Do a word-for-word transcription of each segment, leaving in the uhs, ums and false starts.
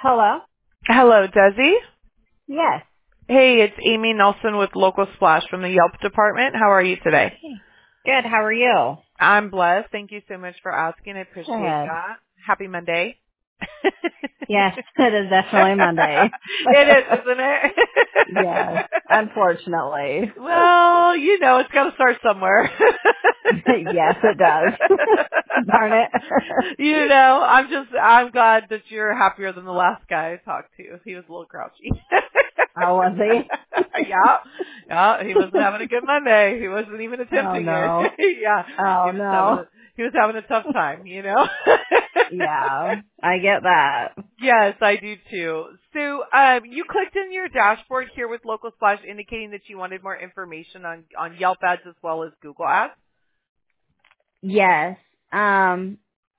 Hello? Hello, Desi. Yes. Hey, it's Amy Nelson with Local Splash from the Yelp department. How are you today? Hey. Good. How are you? I'm blessed. Thank you so much for asking. I appreciate Good. that. Happy Monday. Yes, it is definitely Monday. It is, isn't it? Yes, unfortunately. Well, you know, it's got to start somewhere. Yes, it does. Darn it. You know, I'm just, I'm glad that you're happier than the last guy I talked to. He was a little grouchy. How was he? Yeah, yeah, he wasn't having a good Monday. He wasn't even Oh attempting it. no. Yeah, he Oh was having no. a, he was having a tough time, you know. Yeah, I get that. Yes, I do too. So, um, you clicked in your dashboard here with Local Splash indicating that you wanted more information on, on Yelp ads as well as Google ads. Yes. Um,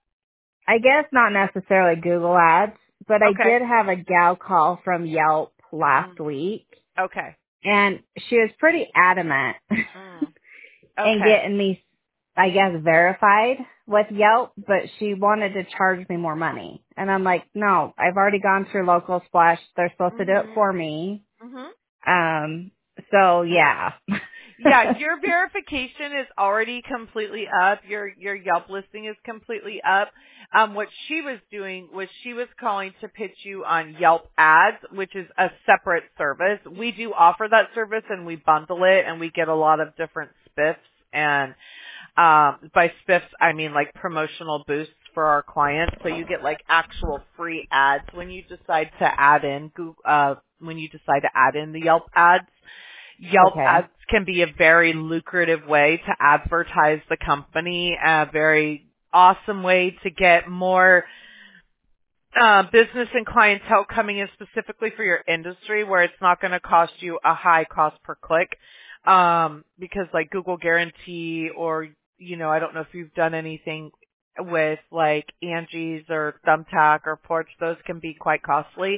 I guess not necessarily Google ads, but I Okay. did have a gal call from Yelp Mm. last week, Okay. and she was pretty adamant Mm. in Okay. getting me, I guess, verified with Yelp, but she wanted to charge me more money. And I'm like, no, I've already gone through Local Splash. They're supposed to do it Mhm. for me. Mhm. Um, so yeah. Yeah, your verification is already completely up. Your your Yelp listing is completely up. Um, what she was doing was she was calling to pitch you on Yelp ads, which is a separate service. We do offer that service and we bundle it and we get a lot of different spiffs. And um, by spiffs, I mean like promotional boosts for our clients. So you get like actual free ads when you decide to add in Google, uh, when you decide to add in the Yelp ads. Yelp Okay. ads can be a very lucrative way to advertise the company, a very awesome way to get more uh, business and clientele coming in specifically for your industry where it's not going to cost you a high cost per click. Um, because like Google Guarantee or, you know, I don't know if you've done anything with like Angie's or Thumbtack or Porch, those can be quite costly.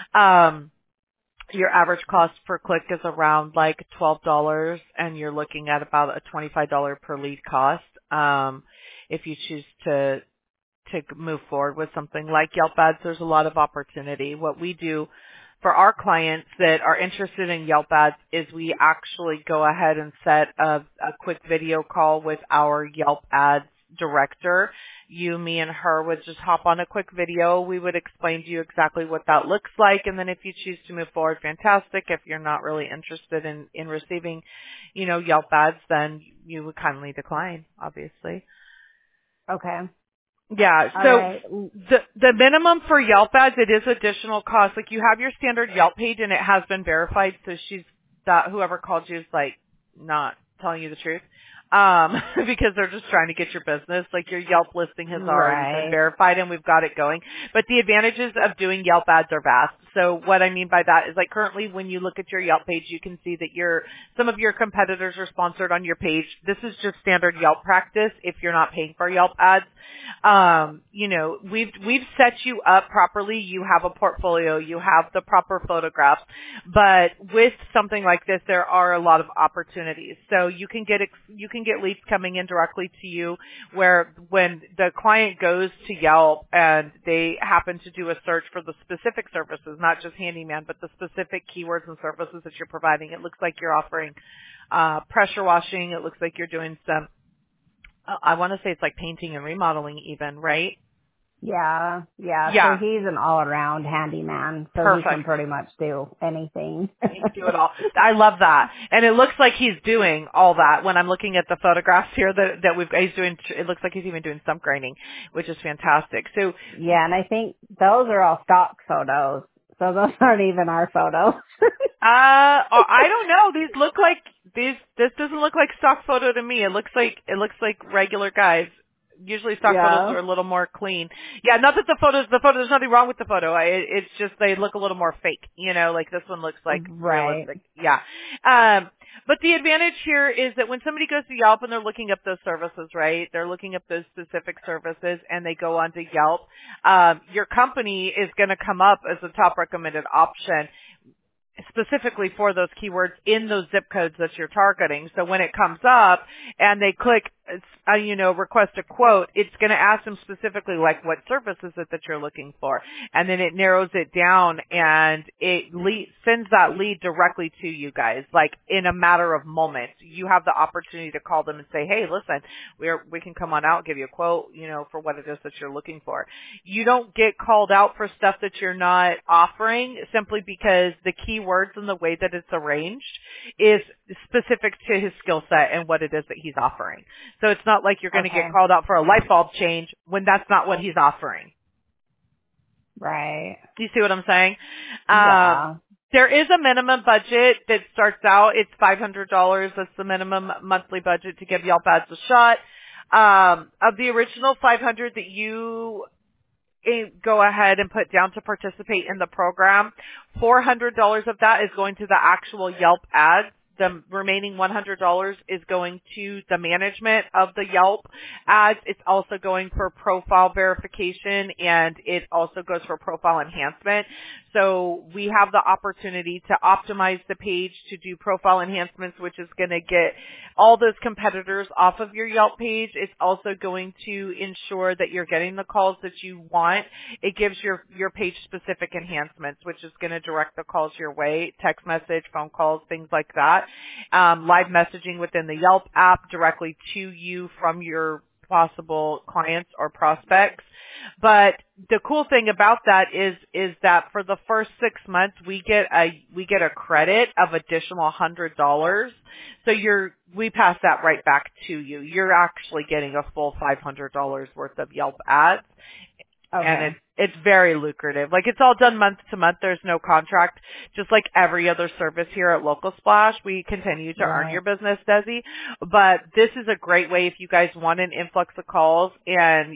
Um, your average cost per click is around like twelve dollars and you're looking at about a twenty-five dollars per lead cost. Um, if you choose to, to move forward with something like Yelp ads, there's a lot of opportunity. What we do for our clients that are interested in Yelp ads is we actually go ahead and set a, a quick video call with our Yelp ads director. You, me, and her would just hop on a quick video. We would explain to you exactly what that looks like. And then if you choose to move forward, fantastic. If you're not really interested in, in receiving, you know, Yelp ads, then you would kindly decline, obviously. Okay. Yeah, All so right. the the minimum for Yelp ads, it is additional cost. Like you have your standard Yelp page and it has been verified, so she's that whoever called you is like not telling you the truth. Um, because they're just trying to get your business. Like your Yelp listing has already been Right. verified and we've got it going. But the advantages of doing Yelp ads are vast. So what I mean by that is like currently when you look at your Yelp page, you can see that your some of your competitors are sponsored on your page. This is just standard Yelp practice if you're not paying for Yelp ads. Um, you know, we've we've set you up properly. You have a portfolio, you have the proper photographs. But with something like this, there are a lot of opportunities. So you can get ex- you can get leads coming in directly to you where when the client goes to Yelp and they happen to do a search for the specific services, not just handyman, but the specific keywords and services that you're providing. It looks like you're offering uh, pressure washing. It looks like you're doing some Uh, I want to say it's like painting and remodeling even, right? Yeah. Yeah. So Yeah, he's an all around handyman, so he can perfect. pretty much do anything. He can do it all. I love that. And it looks like he's doing all that when I'm looking at the photographs here that, that we've, he's doing, it looks like he's even doing stump grinding, which is fantastic. So, Yeah, and I think those are all stock photos. So those aren't even our photos. uh, oh, I don't know. These look like, these, this doesn't look like stock photo to me. It looks like, it looks like regular guys. Usually stock photos Yeah. are a little more clean. Yeah, not that the photos, the photo, there's nothing wrong with the photo. I, it, it's just they look a little more fake, you know, like this one looks like Right. realistic. Yeah. Um, but the advantage here is that when somebody goes to Yelp and they're looking up those services, right? They're looking up those specific services and they go onto Yelp. Um, your company is going to come up as a top recommended option specifically for those keywords in those zip codes that you're targeting. So when it comes up and they click it's, uh, you know, request a quote, it's going to ask them specifically, like, what service is it that you're looking for? And then it narrows it down and it lead, sends that lead directly to you guys, like in a matter of moments. You have the opportunity to call them and say, hey, listen, we're, we can come on out, give you a quote, you know, for what it is that you're looking for. You don't get called out for stuff that you're not offering simply because the keywords and the way that it's arranged is specific to his skill set and what it is that he's offering. So it's not like you're going to Okay. get called out for a light bulb change when that's not what he's offering. Right. Do you see what I'm saying? Yeah. Um, there is a minimum budget that starts out. It's five hundred dollars. That's the minimum monthly budget to give Yelp Ads a shot. Um, of the original five hundred dollars that you eh, go ahead and put down to participate in the program, four hundred dollars of that is going to the actual Yelp ads. The remaining one hundred dollars is going to the management of the Yelp ads. It's also going for profile verification, and it also goes for profile enhancement. So we have the opportunity to optimize the page to do profile enhancements, which is going to get all those competitors off of your Yelp page. It's also going to ensure that you're getting the calls that you want. It gives your, your page specific enhancements, which is going to direct the calls your way, text message, phone calls, things like that. Um, live messaging within the Yelp app directly to you from your possible clients or prospects. But the cool thing about that is, is that for the first six months, we get a, we get a credit of additional one hundred dollars. So you're, we pass that right back to you. You're actually getting a full five hundred dollars worth of Yelp ads. Okay. And it's, it's very lucrative. Like, it's all done month to month. There's no contract. Just like every other service here at Local Splash, we continue to Right. earn your business, Desi. But this is a great way if you guys want an influx of calls and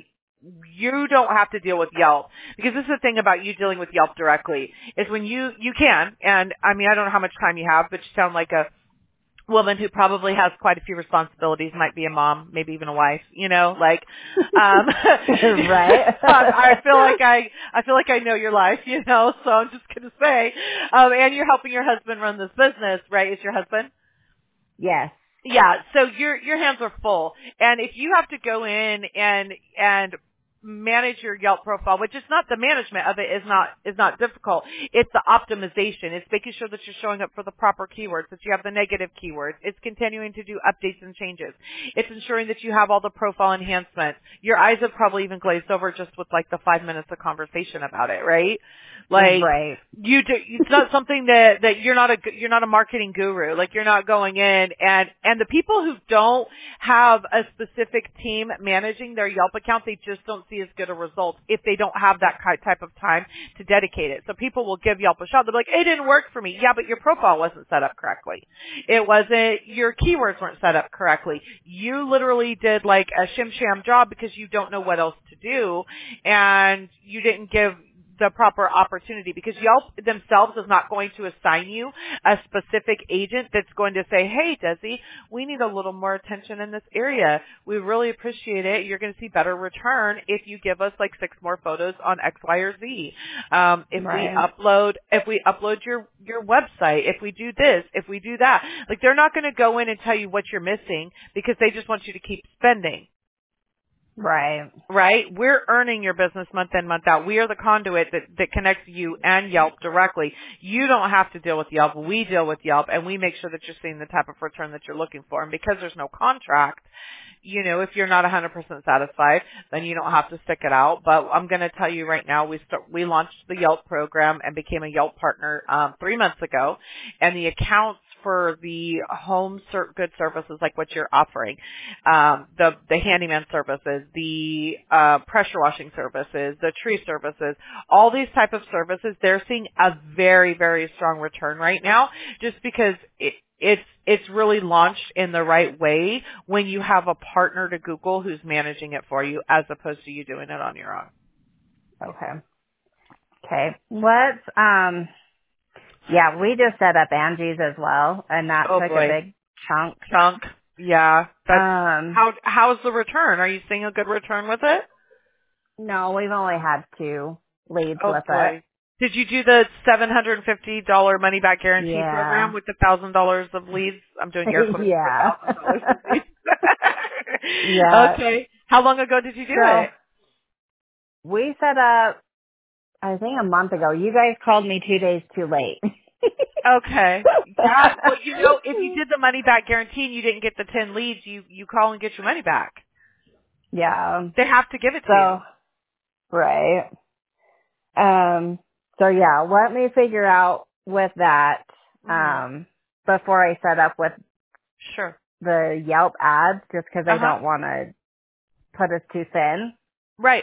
you don't have to deal with Yelp. Because this is the thing about you dealing with Yelp directly, is when you, you can, and I mean, I don't know how much time you have, but you sound like a woman who probably has quite a few responsibilities, might be a mom, maybe even a wife, you know, like, um, right. I feel like I, I feel like I know your life, you know, so I'm just going to say, um, and you're helping your husband run this business, right? Is your husband? Yes. Yeah, so your, your hands are full. And if you have to go in and, and manage your Yelp profile, which is not the management of it is not is not difficult. It's the optimization. It's making sure that you're showing up for the proper keywords, that you have the negative keywords. It's continuing to do updates and changes. It's ensuring that you have all the profile enhancements. Your eyes have probably even glazed over just with like the five minutes of conversation about it, right? Like right. you do, it's not something that that you're not a you're not a marketing guru. Like you're not going in and and the people who don't have a specific team managing their Yelp account, they just don't see as good a result if they don't have that type of time to dedicate it. So people will give Yelp a shot. They'll be like, it didn't work for me. Yeah, but your profile wasn't set up correctly. It wasn't, your keywords weren't set up correctly. You literally did like a shim sham job because you don't know what else to do and you didn't give the proper opportunity, because Yelp themselves is not going to assign you a specific agent that's going to say, hey, Desi, we need a little more attention in this area. We really appreciate it. You're going to see better return if you give us like six more photos on X, Y, or Z. Um, if Right. we upload, if we upload your, your website, if we do this, if we do that, like they're not going to go in and tell you what you're missing because they just want you to keep spending. Right. Right? We're earning your business month in, month out. We are the conduit that, that connects you and Yelp directly. You don't have to deal with Yelp. We deal with Yelp, and we make sure that you're seeing the type of return that you're looking for. And because there's no contract, you know, if you're not one hundred percent satisfied, then you don't have to stick it out. But I'm going to tell you right now, we start, we launched the Yelp program and became a Yelp partner um, three months ago, and the accounts for the home ser- good services like what you're offering, um, the the handyman services, the uh, pressure washing services, the tree services, all these type of services, they're seeing a very, very strong return right now just because it, it's it's really launched in the right way when you have a partner to Google who's managing it for you as opposed to you doing it on your own. Okay. Okay. Let's, um, yeah, we just set up Angie's as well, and that Oh took boy. a big chunk. Chunk. Yeah. That's, Um, how how's the return? Are you seeing a good return with it? no, we've only had two leads Oh with boy. it. Did you do the seven hundred fifty dollars money back guarantee Yeah. program with the one thousand dollars of leads? I'm doing air quotes. Yeah. one thousand dollars of leads. Yeah. Okay. How long ago did you do So it? we set up, I think a month ago. You guys called me two days too late. Okay. Yeah. Well, you know, if you did the money back guarantee and you didn't get the ten leads, you you call and get your money back. Yeah. They have to give it to you. So, right. Um, so yeah, let me figure out with that, Mhm. um, before I set up with Sure. the Yelp ads, just because Uh I huh. don't want to put us too thin. Right.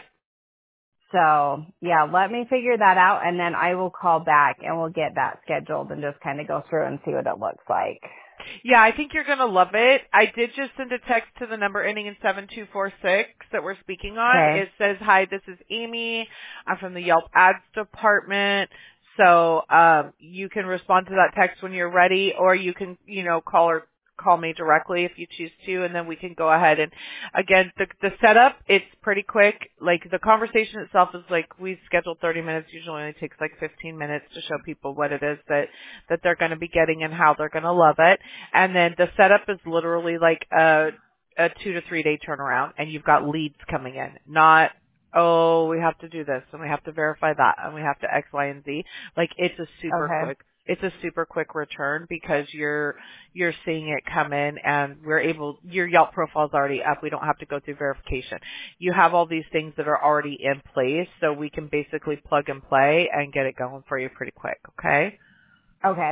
So yeah, let me figure that out, and then I will call back and we'll get that scheduled and just kind of go through and see what it looks like. Yeah, I think you're going to love it. I did just send a text to the number ending in seven two four six that we're speaking on. Okay. It says, "Hi, this is Amy. I'm from the Yelp Ads department." So, um, you can respond to that text when you're ready, or you can, you know, call or call me directly if you choose to, and then we can go ahead and again, the, the setup, it's pretty quick. Like the conversation itself is like, we scheduled thirty minutes, usually only takes like fifteen minutes to show people what it is that, that they're going to be getting and how they're going to love it. And then the setup is literally like a, a two to three day turnaround, and you've got leads coming in, not, oh, we have to do this and we have to verify that and we have to X, Y, and Z. Like it's a super Okay. quick, it's a super quick return because you're, you're seeing it come in and we're able, your Yelp profile's already up. We don't have to go through verification. You have all these things that are already in place, so we can basically plug and play and get it going for you pretty quick. Okay. Okay.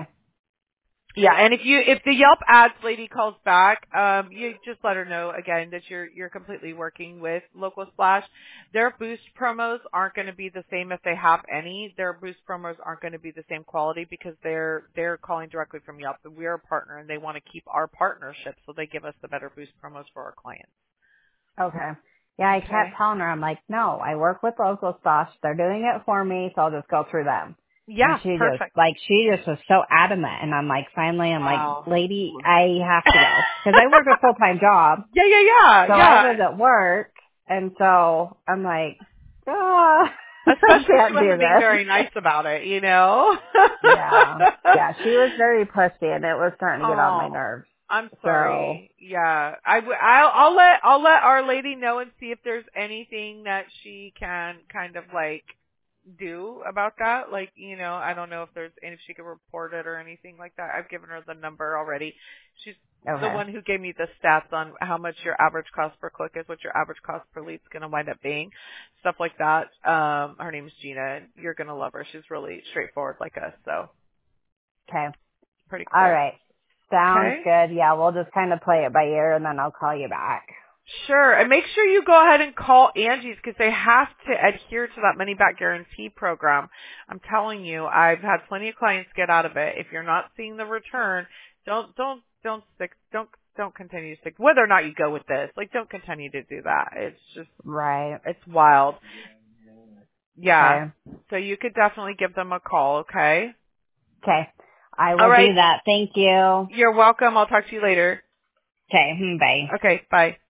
Yeah, and if you if the Yelp ads lady calls back, um, you just let her know again that you're you're completely working with Local Splash. Their boost promos aren't going to be the same if they have any. Their boost promos aren't going to be the same quality because they're they're calling directly from Yelp. We're a partner and they want to keep our partnership, so they give us the better boost promos for our clients. Okay. Yeah, I Okay. kept telling her, I'm like, no, I work with Local Stash. They're doing it for me, so I'll just go through them. And Yeah, she just, perfect. like, she just was so adamant. And I'm like, finally, I'm like, Wow. lady, I have to go. Because I work a full-time job. yeah, yeah, yeah, So I yeah. was at work. And so I'm like, ah, I Especially she can't do wasn't being this. very nice about it, you know? Yeah. Yeah, she was very pushy and it was starting to get on my Oh, nerves. I'm So, sorry. Yeah, I w- I'll, I'll let I'll let our lady know and see if there's anything that she can kind of like do about that. Like, you know, I don't know if there's and if she can report it or anything like that. I've given her the number already. She's the okay. one who gave me the stats on how much your average cost per click is, what your average cost per lead is going to wind up being, stuff like that. Um, her name's Gina. You're going to love her. She's really straightforward like us, so Okay. pretty All cool. right. Sounds Okay. good. Yeah, we'll just kind of play it by ear and then I'll call you back. Sure. And make sure you go ahead and call Angie's because they have to adhere to that money back guarantee program. I'm telling you, I've had plenty of clients get out of it. If you're not seeing the return, don't, don't, don't stick, don't, don't continue to stick, whether or not you go with this, like don't continue to do that. It's just, Right. it's wild. Yeah. Okay. So you could definitely give them a call, okay? Okay. I All will right. do that. Thank you. You're welcome. I'll talk to you later. Okay. hmm, Bye. Okay. Bye.